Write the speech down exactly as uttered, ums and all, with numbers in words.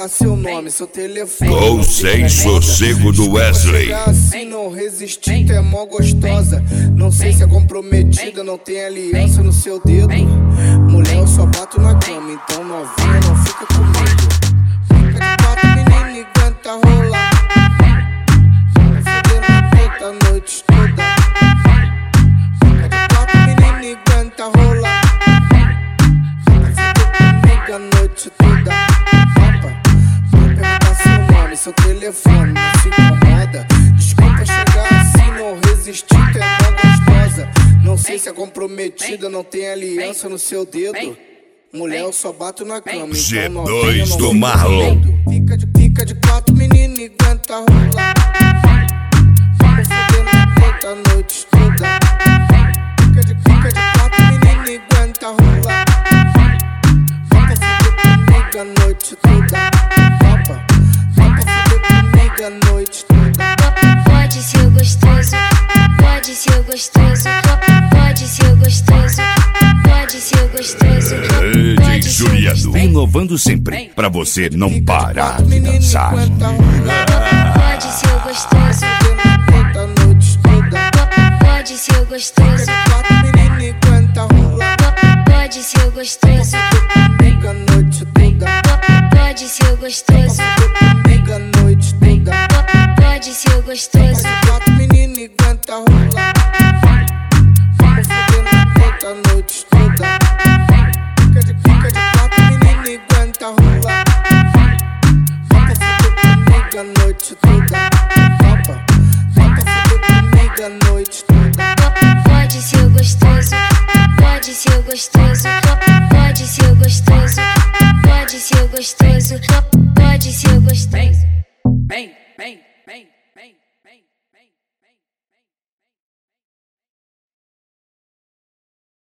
perguntar seu nome, seu telefone. Com sem sossego do Wesley. Assim não resistir, tu é mó gostosa. Não sei se é comprometida, não tem aliança no seu dedo. Mulher, eu só bato na cama, então novinha, não fica comigo. Fica de quatro, menina, e aguenta rolar. Fudendo a puta a noite toda. Fica de quatro, menina, e aguenta rolar. Fica a noite toda. Opa, vou perguntar seu nome, seu telefone, não se incomoda. Desculpa chegar assim, não resistir, tu é mó gostosa. Não sei se é comprometida, não tem aliança no seu dedo. Mulher, eu só bato na cama, G então dois novinha, do não Marlon. fica de, fica de quatro, menina, e aguenta rolar. Vamos foder na puta a noite toda. Fica de, fica de quatro, menina, e aguenta rolar. Vamos foder comigo a noite toda. Opa, vamos foder comigo a noite toda. Pode ser gostoso, pode ser gostoso, pode ser gostoso, pode ser gostoso. D J Juliano, inovando sempre, pra você não parar de dançar. Pode ser gostoso, pode ser gostoso, pode ser gostoso, pode ser gostoso, pode ser gostoso. Quatro menina e aguenta rolar. Vamos foder na puta a noite toda. Fica de, fica de quatro menina e aguenta rolar. Vamos foder comigo a noite toda. Opa, vamos foder comigo a noite toda. Pode ser gostoso, pode ser gostoso, pode ser gostoso, pode ser gostoso, pode ser gostoso. Bem, bem, bem, bem, bem, bem.